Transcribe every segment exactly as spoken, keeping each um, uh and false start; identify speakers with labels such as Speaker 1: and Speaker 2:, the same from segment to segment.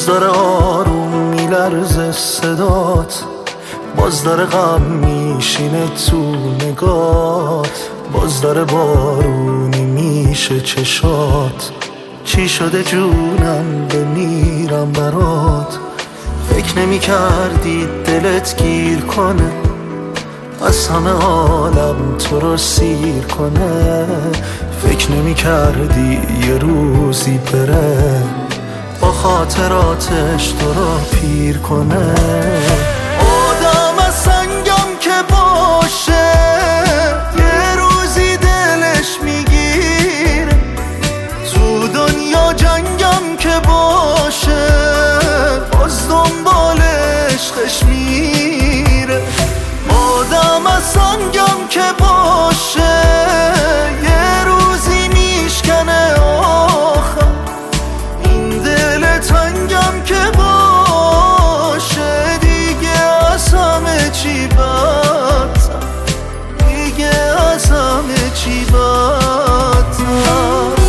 Speaker 1: داره آروم میلرزه صدات، باز داره غم میشینه تو نگات، باز داره بارونی میشه چشات. چی شده جونم بمیرم برات، فکر نمی کردی دلت گیر کنه، از همه عالم تو رو سیر کنه. فکر نمی کردی یه روزی بره، با خاطراتش تو رو پیر کنه. آدم از سنگم که باشه، یه روزی دلش میگیره، تو دنیا جنگم که باشه، باز دنبال عشقش میره. آدم از سنگم که باشه، یه روزی میشکنه آخر، این دل تنگم که باشه، دیگه از همه چی بدتر، دیگه از همه چی بدتر.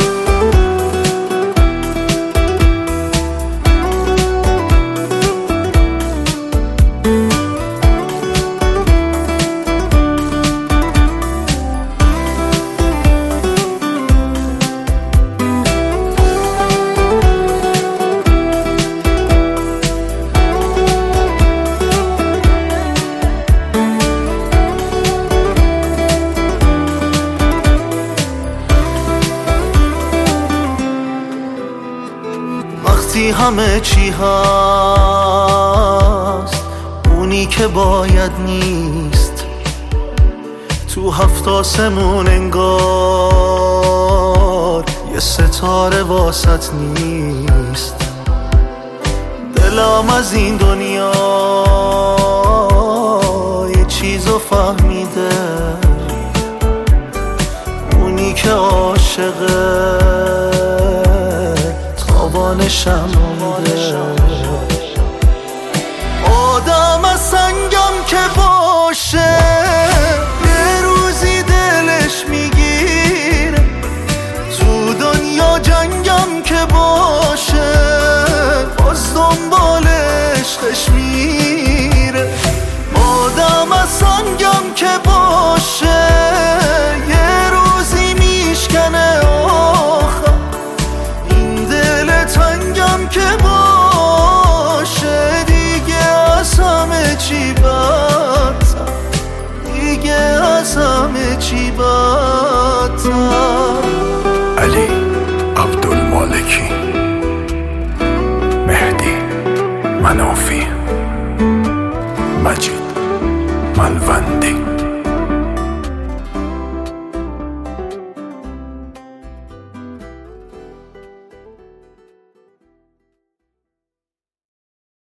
Speaker 1: وقتی همه چی هست، اونی که باید نیست، تو هفت آسمون انگار یه ستاره واسط نیست. دلم از این دنیا